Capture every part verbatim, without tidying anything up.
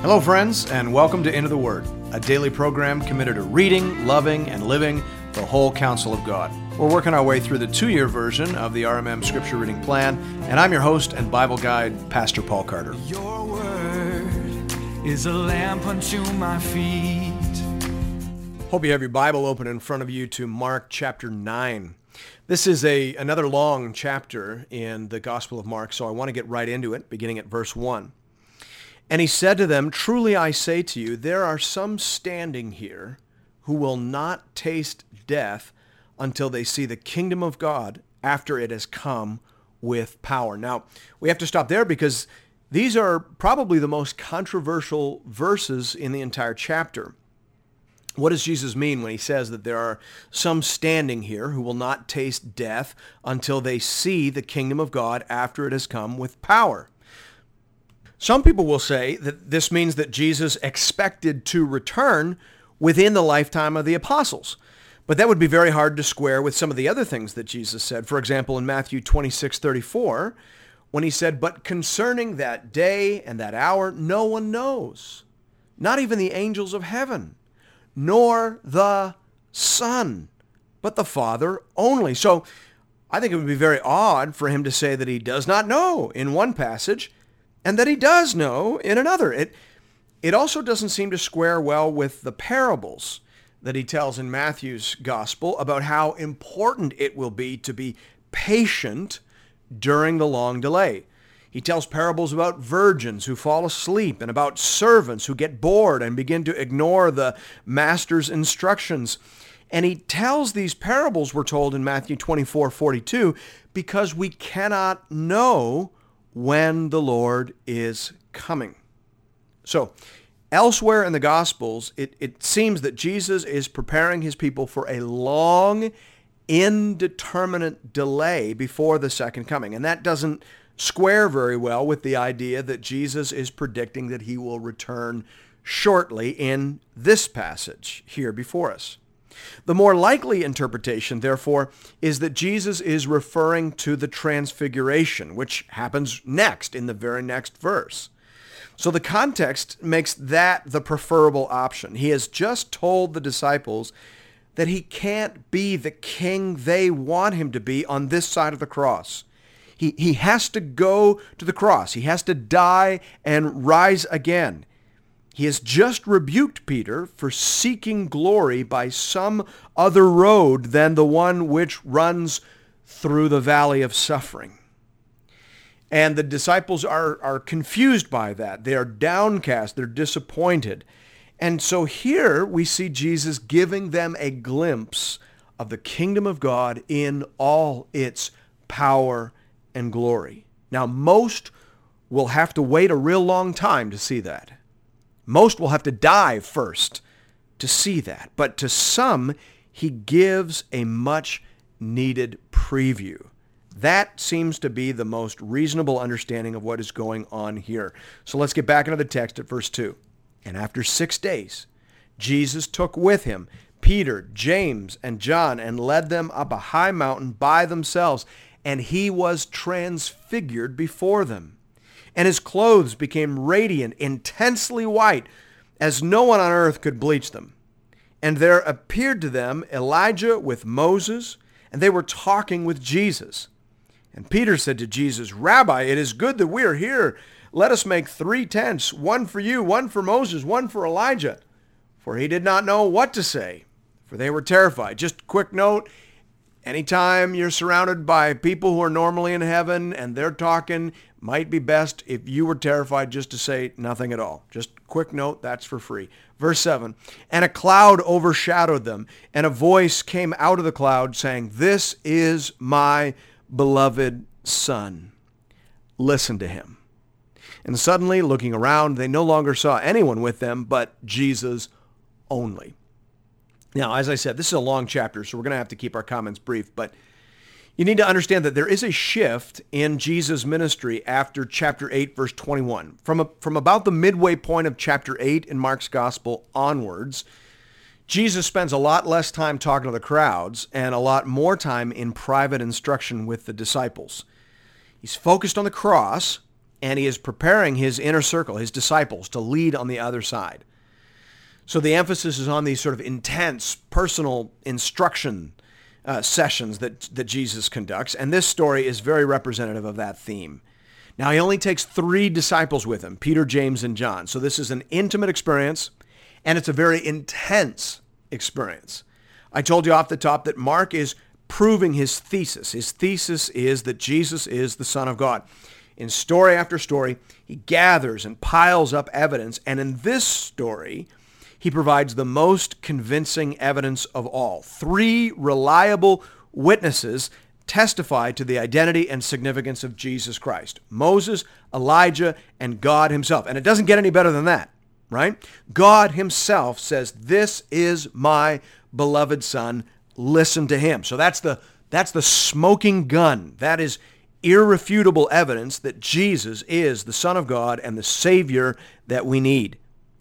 Hello, friends, and welcome to Into the Word, a daily program committed to reading, loving, and living the whole counsel of God. We're working our way through the two-year version of the R M M Scripture Reading Plan, and I'm your host and Bible guide, Pastor Paul Carter. Your word is a lamp unto my feet. Hope you have your Bible open in front of you to Mark chapter nine. This is a another long chapter in the Gospel of Mark, so I want to get right into it, beginning at verse one. And he said to them, "Truly I say to you, there are some standing here who will not taste death until they see the kingdom of God after it has come with power." Now, we have to stop there because these are probably the most controversial verses in the entire chapter. What does Jesus mean when he says that there are some standing here who will not taste death until they see the kingdom of God after it has come with power? Some people will say that this means that Jesus expected to return within the lifetime of the apostles. But that would be very hard to square with some of the other things that Jesus said. For example, in Matthew twenty-six thirty-four, when he said, "But concerning that day and that hour, no one knows, not even the angels of heaven, nor the Son, but the Father only." So I think it would be very odd for him to say that he does not know in one passage and that he does know in another. It, it also doesn't seem to square well with the parables that he tells in Matthew's gospel about how important it will be to be patient during the long delay. He tells parables about virgins who fall asleep and about servants who get bored and begin to ignore the master's instructions. And he tells these parables, we're told in Matthew twenty-four forty-two, because we cannot know when the Lord is coming. So, elsewhere in the Gospels, it, it seems that Jesus is preparing his people for a long, indeterminate delay before the second coming. And that doesn't square very well with the idea that Jesus is predicting that he will return shortly in this passage here before us. The more likely interpretation, therefore, is that Jesus is referring to the transfiguration, which happens next in the very next verse. So the context makes that the preferable option. He has just told the disciples that he can't be the king they want him to be on this side of the cross. He, he has to go to the cross. He has to die and rise again. He has just rebuked Peter for seeking glory by some other road than the one which runs through the valley of suffering. And the disciples are, are confused by that. They are downcast. They're disappointed. And so here we see Jesus giving them a glimpse of the kingdom of God in all its power and glory. Now, most will have to wait a real long time to see that. Most will have to die first to see that. But to some, he gives a much needed preview. That seems to be the most reasonable understanding of what is going on here. So let's get back into the text at verse two. "And after six days, Jesus took with him Peter, James, and John, and led them up a high mountain by themselves, and he was transfigured before them. And his clothes became radiant, intensely white, as no one on earth could bleach them. And there appeared to them Elijah with Moses, and they were talking with Jesus. And Peter said to Jesus, 'Rabbi, it is good that we are here. Let us make three tents, one for you, one for Moses, one for Elijah.' For he did not know what to say, for they were terrified." Just a quick note. Anytime you're surrounded by people who are normally in heaven and they're talking, might be best if you were terrified just to say nothing at all. Just a quick note, that's for free. Verse seven, "And a cloud overshadowed them, and a voice came out of the cloud saying, 'This is my beloved Son. Listen to him.' And suddenly, looking around, they no longer saw anyone with them but Jesus only." Now, as I said, this is a long chapter, so we're going to have to keep our comments brief, but you need to understand that there is a shift in Jesus' ministry after chapter eight, verse twenty-one. From, a, from about the midway point of chapter eight in Mark's gospel onwards, Jesus spends a lot less time talking to the crowds and a lot more time in private instruction with the disciples. He's focused on the cross, and he is preparing his inner circle, his disciples, to lead on the other side. So the emphasis is on these sort of intense personal instruction uh, sessions that, that Jesus conducts, and this story is very representative of that theme. Now, he only takes three disciples with him, Peter, James, and John. So this is an intimate experience, and it's a very intense experience. I told you off the top that Mark is proving his thesis. His thesis is that Jesus is the Son of God. In story after story, he gathers and piles up evidence, and in this story, he provides the most convincing evidence of all. Three reliable witnesses testify to the identity and significance of Jesus Christ: Moses, Elijah, and God himself. And it doesn't get any better than that, right? God himself says, "This is my beloved Son, listen to him." So that's the that's the smoking gun. That is irrefutable evidence that Jesus is the Son of God and the Savior that we need.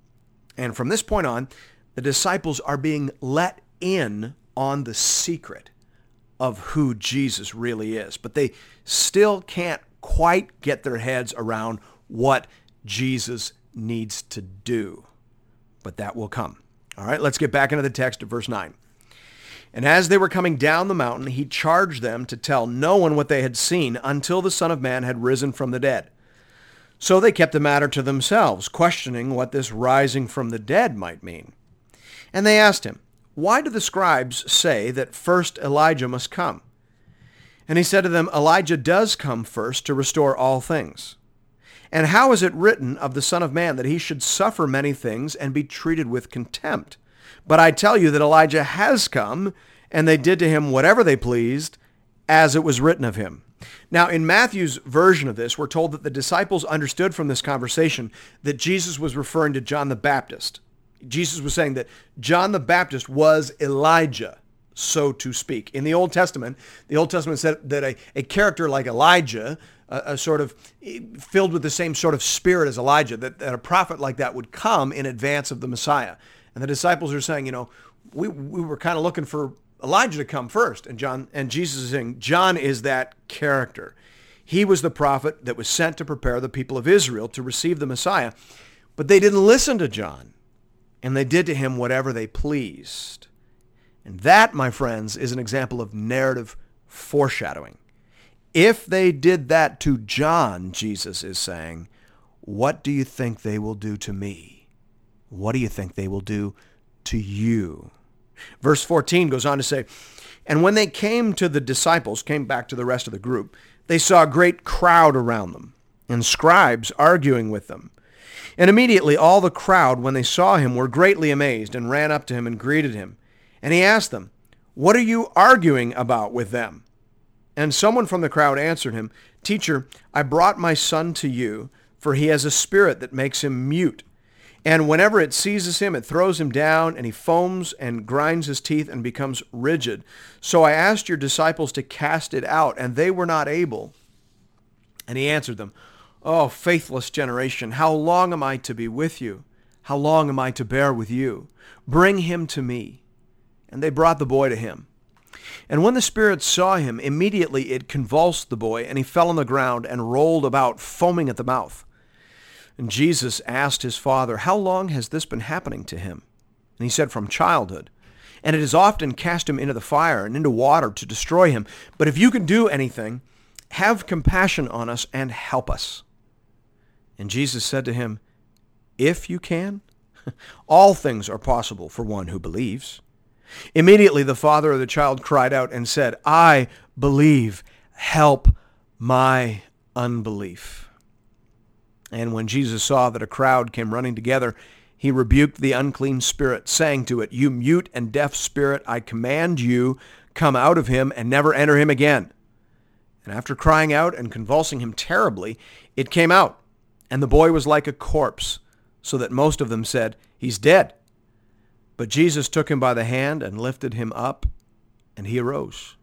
And from this point on, the disciples are being let in on the secret of who Jesus really is. But they still can't quite get their heads around what Jesus needs to do. But that will come. All right, let's get back into the text of verse nine. And as they were coming down the mountain, he charged them to tell no one what they had seen until the Son of Man had risen from the dead. So they kept the matter to themselves, questioning what this rising from the dead might mean. And they asked him, "Why do the scribes say that first Elijah must come?" And he said to them, "Elijah does come first to restore all things. And how is it written of the Son of Man that he should suffer many things and be treated with contempt? But I tell you that Elijah has come, and they did to him whatever they pleased, as it was written of him." Now, in Matthew's version of this, we're told that the disciples understood from this conversation that Jesus was referring to John the Baptist. Jesus was saying that John the Baptist was Elijah, so to speak. In the Old Testament, the Old Testament said that a, a character like Elijah, a, a sort of filled with the same sort of spirit as Elijah, that, that a prophet like that would come in advance of the Messiah. And the disciples are saying, you know, we we were kind of looking for Elijah to come first. And John and Jesus is saying, John is that character. He was the prophet that was sent to prepare the people of Israel to receive the Messiah. But they didn't listen to John, and they did to him whatever they pleased. And that, my friends, is an example of narrative foreshadowing. If they did that to John, Jesus is saying, what do you think they will do to me? What do you think they will do to you? Verse fourteen goes on to say, and when they came to the disciples, came back to the rest of the group, they saw a great crowd around them, and scribes arguing with them. And immediately all the crowd, when they saw him, were greatly amazed, and ran up to him and greeted him. And he asked them, what are you arguing about with them? And someone from the crowd answered him, Teacher, I brought my son to you, for he has a spirit that makes him mute. And whenever it seizes him, it throws him down, and he foams and grinds his teeth and becomes rigid. So I asked your disciples to cast it out, and they were not able. And he answered them, Oh, faithless generation, how long am I to be with you? How long am I to bear with you? Bring him to me. And they brought the boy to him. And when the spirit saw him, immediately it convulsed the boy, and he fell on the ground and rolled about, foaming at the mouth. And Jesus asked his father, How long has this been happening to him? And he said, From childhood. And it has often cast him into the fire and into water to destroy him. But if you can do anything, have compassion on us and help us. And Jesus said to him, If you can, all things are possible for one who believes. Immediately the father of the child cried out and said, I believe, help my unbelief. And when Jesus saw that a crowd came running together, he rebuked the unclean spirit, saying to it, You mute and deaf spirit, I command you, come out of him and never enter him again. And after crying out and convulsing him terribly, it came out, and the boy was like a corpse, so that most of them said, He's dead. But Jesus took him by the hand and lifted him up, and he arose.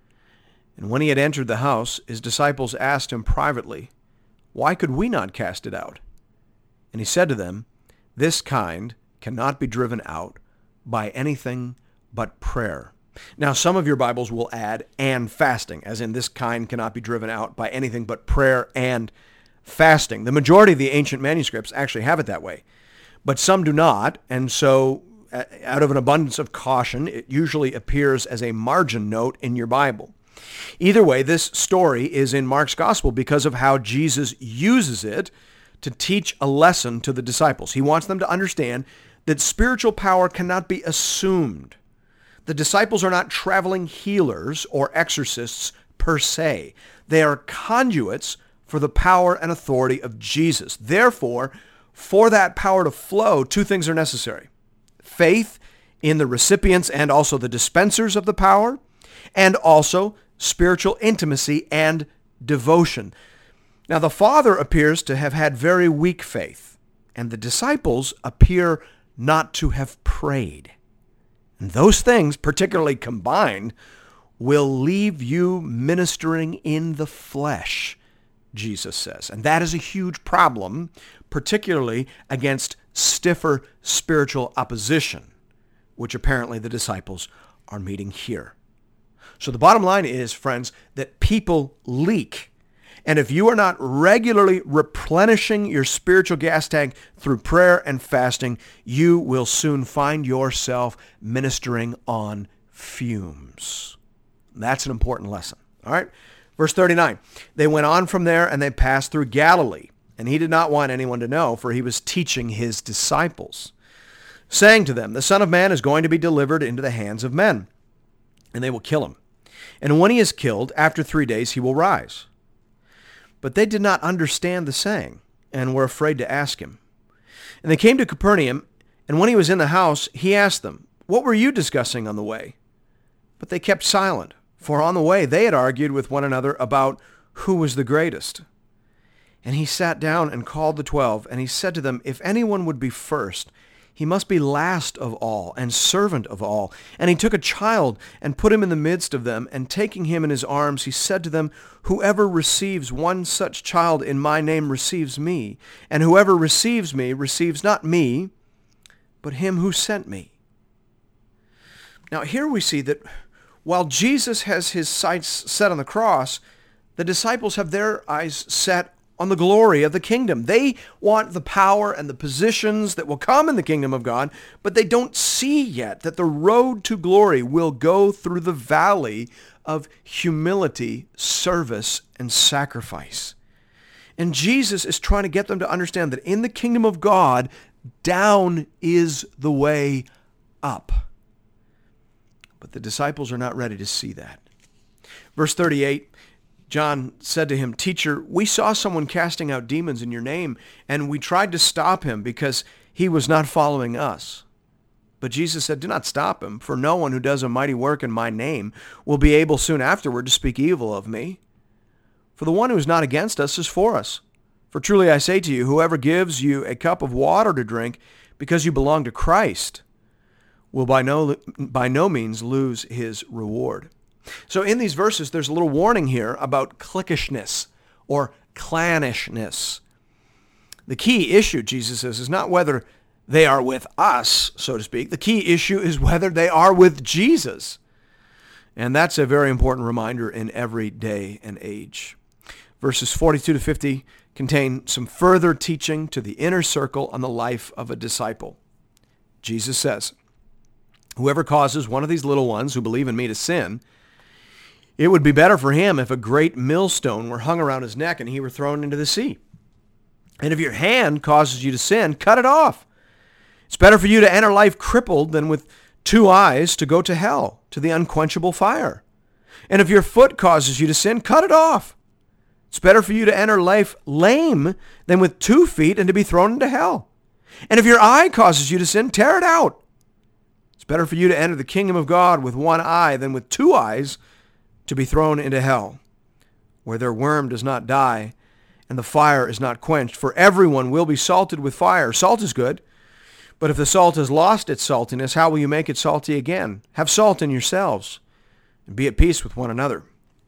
And when he had entered the house, his disciples asked him privately, Why could we not cast it out? And he said to them, This kind cannot be driven out by anything but prayer. Now, some of your Bibles will add, and fasting, as in this kind cannot be driven out by anything but prayer and fasting. The majority of the ancient manuscripts actually have it that way, but some do not, and so uh, out of an abundance of caution, it usually appears as a margin note in your Bible. Either way, this story is in Mark's gospel because of how Jesus uses it to teach a lesson to the disciples. He wants them to understand that spiritual power cannot be assumed. The disciples are not traveling healers or exorcists per se. They are conduits for the power and authority of Jesus. Therefore, for that power to flow, two things are necessary: faith in the recipients and also the dispensers of the power, and also spiritual intimacy and devotion. Now, the Father appears to have had very weak faith, and the disciples appear not to have prayed. And those things, particularly combined, will leave you ministering in the flesh, Jesus says. And that is a huge problem, particularly against stiffer spiritual opposition, which apparently the disciples are meeting here. So the bottom line is, friends, that people leak. And if you are not regularly replenishing your spiritual gas tank through prayer and fasting, you will soon find yourself ministering on fumes. That's an important lesson. All right. Verse thirty-nine, they went on from there and they passed through Galilee. And he did not want anyone to know, for he was teaching his disciples, saying to them, the Son of Man is going to be delivered into the hands of men, and they will kill him. And when he is killed, after three days he will rise. But they did not understand the saying, and were afraid to ask him. And they came to Capernaum, and when he was in the house, he asked them, what were you discussing on the way? But they kept silent, for on the way they had argued with one another about who was the greatest. And he sat down and called the twelve, and he said to them, if anyone would be first, he must be last of all and servant of all. And he took a child and put him in the midst of them, and taking him in his arms, he said to them, whoever receives one such child in my name receives me, and whoever receives me receives not me, but him who sent me. Now here we see that while Jesus has his sights set on the cross, the disciples have their eyes set on the glory of the kingdom. They want the power and the positions that will come in the kingdom of God, but they don't see yet that the road to glory will go through the valley of humility, service, and sacrifice. And Jesus is trying to get them to understand that in the kingdom of God, down is the way up. But the disciples are not ready to see that. Verse thirty-eight, John said to him, Teacher, we saw someone casting out demons in your name, and we tried to stop him because he was not following us. But Jesus said, do not stop him, for no one who does a mighty work in my name will be able soon afterward to speak evil of me. For the one who is not against us is for us. For truly I say to you, whoever gives you a cup of water to drink because you belong to Christ will by no, by no means lose his reward. So in these verses, there's a little warning here about cliquishness or clannishness. The key issue, Jesus says, is not whether they are with us, so to speak. The key issue is whether they are with Jesus. And that's a very important reminder in every day and age. Verses forty-two to fifty contain some further teaching to the inner circle on the life of a disciple. Jesus says, whoever causes one of these little ones who believe in me to sin, it would be better for him if a great millstone were hung around his neck and he were thrown into the sea. And if your hand causes you to sin, cut it off. It's better for you to enter life crippled than with two eyes to go to hell, to the unquenchable fire. And if your foot causes you to sin, cut it off. It's better for you to enter life lame than with two feet and to be thrown into hell. And if your eye causes you to sin, tear it out. It's better for you to enter the kingdom of God with one eye than with two eyes to be thrown into hell, where their worm does not die and the fire is not quenched. For everyone will be salted with fire. Salt is good, but if the salt has lost its saltiness, how will you make it salty again? Have salt in yourselves and be at peace with one another.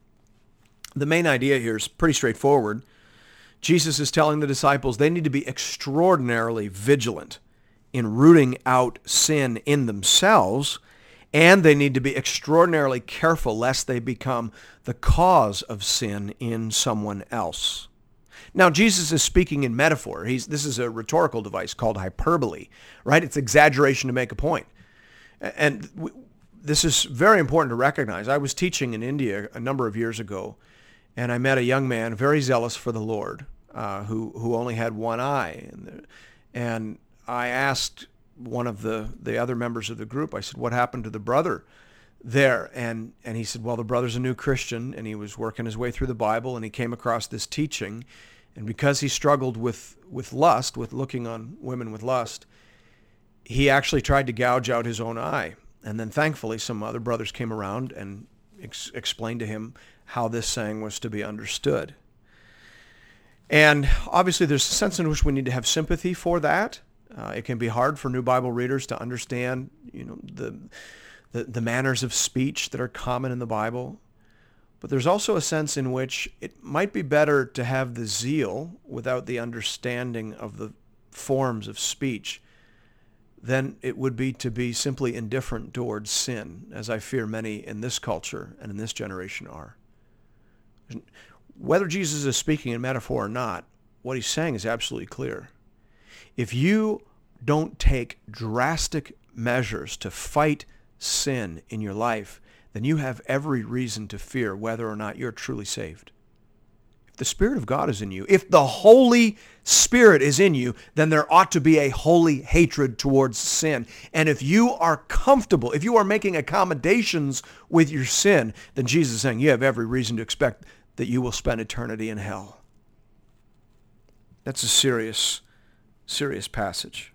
The main idea here is pretty straightforward. Jesus is telling the disciples they need to be extraordinarily vigilant in rooting out sin in themselves, and they need to be extraordinarily careful lest they become the cause of sin in someone else. Now, Jesus is speaking in metaphor. He's, this is a rhetorical device called hyperbole, right? It's exaggeration to make a point. And w- this is very important to recognize. I was teaching in India a number of years ago, and I met a young man very zealous for the Lord uh, who, who only had one eye. And, and I asked one of the, the other members of the group, I said, what happened to the brother there? And and he said, well, the brother's a new Christian, and he was working his way through the Bible, and he came across this teaching. And because he struggled with, with lust, with looking on women with lust, he actually tried to gouge out his own eye. And then thankfully some other brothers came around and ex- explained to him how this saying was to be understood. And obviously there's a sense in which we need to have sympathy for that. Uh, it can be hard for new Bible readers to understand, you know, the, the the manners of speech that are common in the Bible. But there's also a sense in which it might be better to have the zeal without the understanding of the forms of speech than it would be to be simply indifferent towards sin, as I fear many in this culture and in this generation are. Whether Jesus is speaking in metaphor or not, what he's saying is absolutely clear. If you don't take drastic measures to fight sin in your life, then you have every reason to fear whether or not you're truly saved. If the Spirit of God is in you, if the Holy Spirit is in you, then there ought to be a holy hatred towards sin. And if you are comfortable, if you are making accommodations with your sin, then Jesus is saying you have every reason to expect that you will spend eternity in hell. That's a serious, serious passage.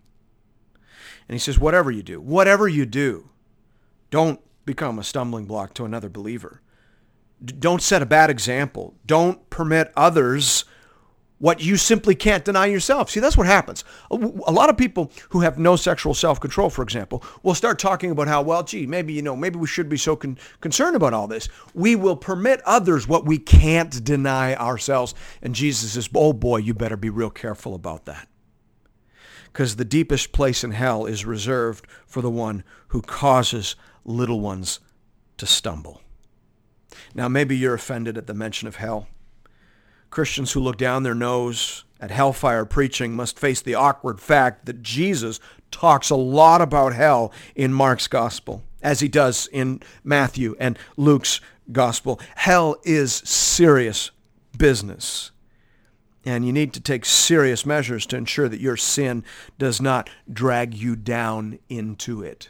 And he says, whatever you do, whatever you do, don't become a stumbling block to another believer. D- don't set a bad example. Don't permit others what you simply can't deny yourself. See, that's what happens. A, a lot of people who have no sexual self-control, for example, will start talking about how, well, gee, maybe, you know, maybe we should be so con- concerned about all this. We will permit others what we can't deny ourselves. And Jesus says, oh boy, you better be real careful about that. Because the deepest place in hell is reserved for the one who causes little ones to stumble. Now, maybe you're offended at the mention of hell. Christians who look down their nose at hellfire preaching must face the awkward fact that Jesus talks a lot about hell in Mark's gospel, as he does in Matthew and Luke's gospel. Hell is serious business. And you need to take serious measures to ensure that your sin does not drag you down into it.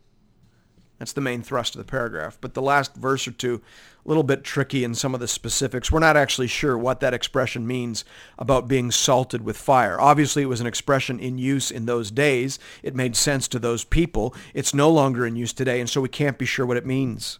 That's the main thrust of the paragraph. But the last verse or two, a little bit tricky in some of the specifics. We're not actually sure what that expression means about being salted with fire. Obviously, it was an expression in use in those days. It made sense to those people. It's no longer in use today, and so we can't be sure what it means.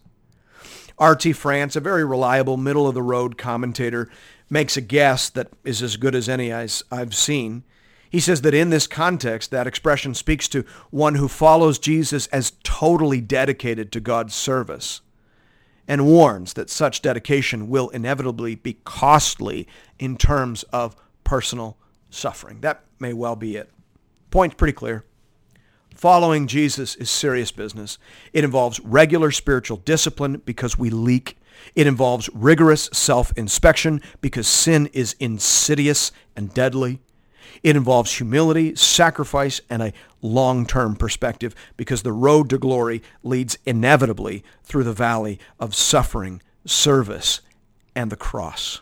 R T France, a very reliable, middle-of-the-road commentator, makes a guess that is as good as any I've seen. He says that in this context, that expression speaks to one who follows Jesus as totally dedicated to God's service, and warns that such dedication will inevitably be costly in terms of personal suffering. That may well be it. Point's pretty clear. Following Jesus is serious business. It involves regular spiritual discipline because we leak. It involves rigorous self-inspection because sin is insidious and deadly. It involves humility, sacrifice, and a long-term perspective because the road to glory leads inevitably through the valley of suffering, service, and the cross.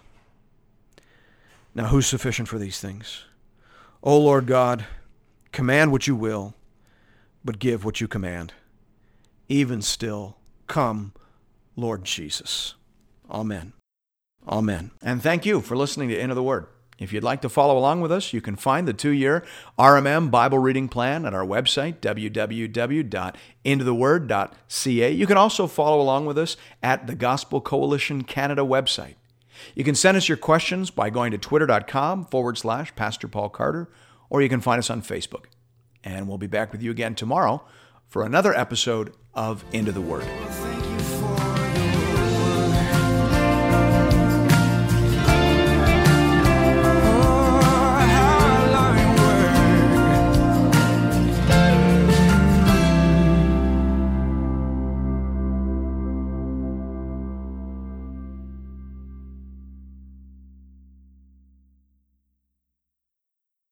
Now, who's sufficient for these things? O Lord God, command what you will, but give what you command. Even still, come, Lord Jesus. Amen. Amen. And thank you for listening to Into the Word. If you'd like to follow along with us, you can find the two-year R M M Bible reading plan at our website, w w w dot into the word dot c a. You can also follow along with us at the Gospel Coalition Canada website. You can send us your questions by going to twitter.com forward slash Pastor Paul Carter, or you can find us on Facebook. And we'll be back with you again tomorrow for another episode of Into the Word.